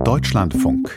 Deutschlandfunk.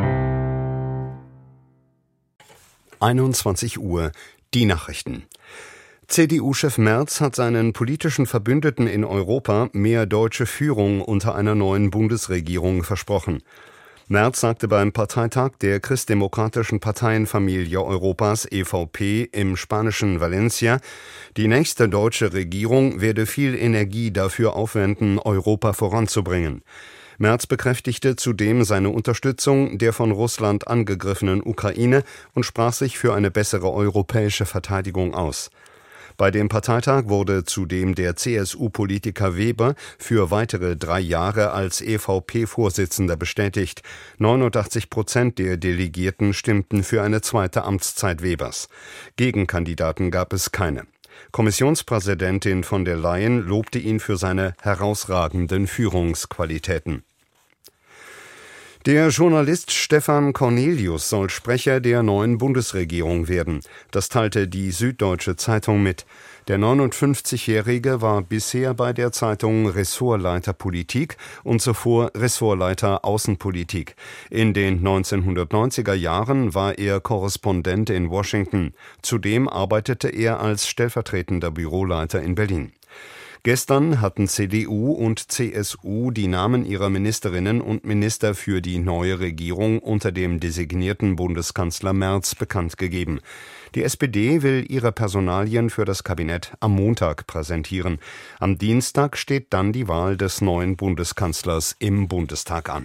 21 Uhr, die Nachrichten. CDU-Chef Merz hat seinen politischen Verbündeten in Europa mehr deutsche Führung unter einer neuen Bundesregierung versprochen. Merz sagte beim Parteitag der christdemokratischen Parteienfamilie Europas EVP im spanischen Valencia, die nächste deutsche Regierung werde viel Energie dafür aufwenden, Europa voranzubringen. Merz bekräftigte zudem seine Unterstützung der von Russland angegriffenen Ukraine und sprach sich für eine bessere europäische Verteidigung aus. Bei dem Parteitag wurde zudem der CSU-Politiker Weber für weitere 3 Jahre als EVP-Vorsitzender bestätigt. 89% der Delegierten stimmten für eine zweite Amtszeit Webers. Gegenkandidaten gab es keine. Kommissionspräsidentin von der Leyen lobte ihn für seine herausragenden Führungsqualitäten. Der Journalist Stefan Cornelius soll Sprecher der neuen Bundesregierung werden. Das teilte die Süddeutsche Zeitung mit. Der 59-Jährige war bisher bei der Zeitung Ressortleiter Politik und zuvor Ressortleiter Außenpolitik. In den 1990er Jahren war er Korrespondent in Washington. Zudem arbeitete er als stellvertretender Büroleiter in Berlin. Gestern hatten CDU und CSU die Namen ihrer Ministerinnen und Minister für die neue Regierung unter dem designierten Bundeskanzler Merz bekannt gegeben. Die SPD will ihre Personalien für das Kabinett am Montag präsentieren. Am Dienstag steht dann die Wahl des neuen Bundeskanzlers im Bundestag an.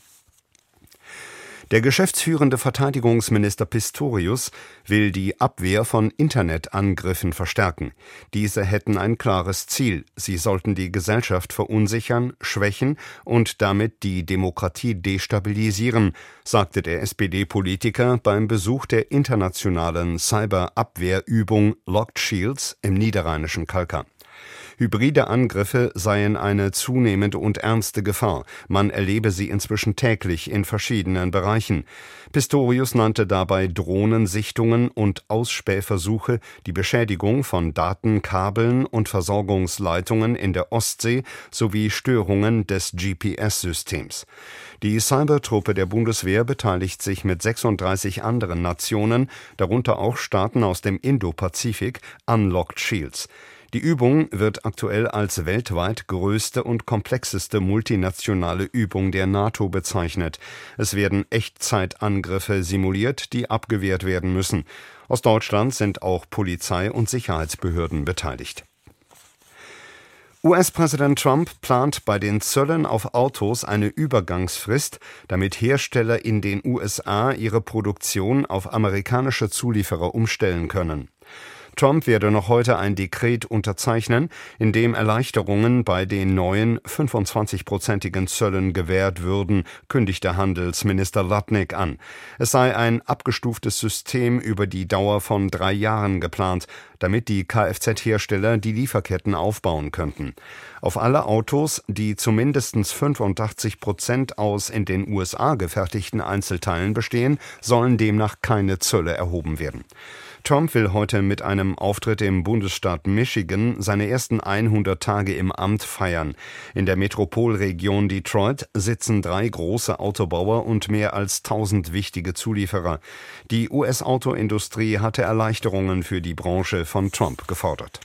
Der geschäftsführende Verteidigungsminister Pistorius will die Abwehr von Internetangriffen verstärken. Diese hätten ein klares Ziel. Sie sollten die Gesellschaft verunsichern, schwächen und damit die Demokratie destabilisieren, sagte der SPD-Politiker beim Besuch der internationalen Cyberabwehrübung Locked Shields im niederrheinischen Kalkar. Hybride Angriffe seien eine zunehmende und ernste Gefahr. Man erlebe sie inzwischen täglich in verschiedenen Bereichen. Pistorius nannte dabei Drohnensichtungen und Ausspähversuche, die Beschädigung von Datenkabeln und Versorgungsleitungen in der Ostsee sowie Störungen des GPS-Systems. Die Cybertruppe der Bundeswehr beteiligt sich mit 36 anderen Nationen, darunter auch Staaten aus dem Indopazifik, an Locked Shields. Die Übung wird aktuell als weltweit größte und komplexeste multinationale Übung der NATO bezeichnet. Es werden Echtzeitangriffe simuliert, die abgewehrt werden müssen. Aus Deutschland sind auch Polizei und Sicherheitsbehörden beteiligt. US-Präsident Trump plant bei den Zöllen auf Autos eine Übergangsfrist, damit Hersteller in den USA ihre Produktion auf amerikanische Zulieferer umstellen können. Trump werde noch heute ein Dekret unterzeichnen, in dem Erleichterungen bei den neuen 25-prozentigen Zöllen gewährt würden, kündigte Handelsminister Lutnick an. Es sei ein abgestuftes System über die Dauer von 3 Jahren geplant, damit die Kfz-Hersteller die Lieferketten aufbauen könnten. Auf alle Autos, die zu mindestens 85% aus in den USA gefertigten Einzelteilen bestehen, sollen demnach keine Zölle erhoben werden. Trump will heute mit einem Auftritt im Bundesstaat Michigan seine ersten 100 Tage im Amt feiern. In der Metropolregion Detroit sitzen 3 große Autobauer und mehr als 1000 wichtige Zulieferer. Die US-Autoindustrie hatte Erleichterungen für die Branche von Trump gefordert.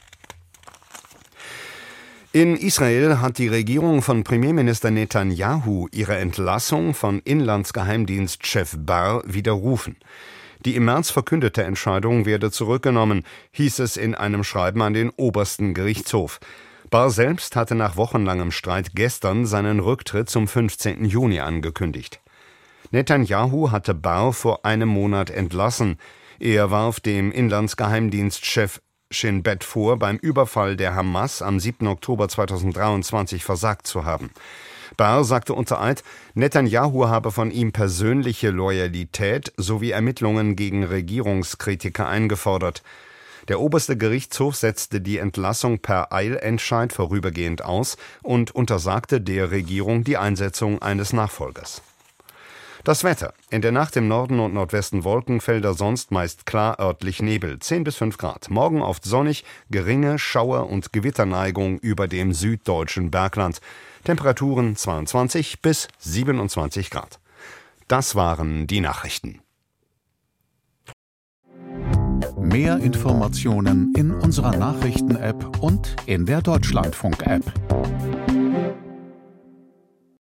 In Israel hat die Regierung von Premierminister Netanyahu ihre Entlassung von Inlandsgeheimdienstchef Barr widerrufen. Die im März verkündete Entscheidung werde zurückgenommen, hieß es in einem Schreiben an den obersten Gerichtshof. Barr selbst hatte nach wochenlangem Streit gestern seinen Rücktritt zum 15. Juni angekündigt. Netanyahu hatte Barr vor einem Monat entlassen. Er warf dem Inlandsgeheimdienstchef Shin Bet vor, beim Überfall der Hamas am 7. Oktober 2023 versagt zu haben. Barr sagte unter Eid, Netanyahu habe von ihm persönliche Loyalität sowie Ermittlungen gegen Regierungskritiker eingefordert. Der oberste Gerichtshof setzte die Entlassung per Eilentscheid vorübergehend aus und untersagte der Regierung die Einsetzung eines Nachfolgers. Das Wetter. In der Nacht im Norden und Nordwesten Wolkenfelder, sonst meist klar, örtlich Nebel. 10 bis 5 Grad. Morgen oft sonnig, geringe Schauer- und Gewitterneigung über dem süddeutschen Bergland. Temperaturen 22 bis 27 Grad. Das waren die Nachrichten. Mehr Informationen in unserer Nachrichten-App und in der Deutschlandfunk-App.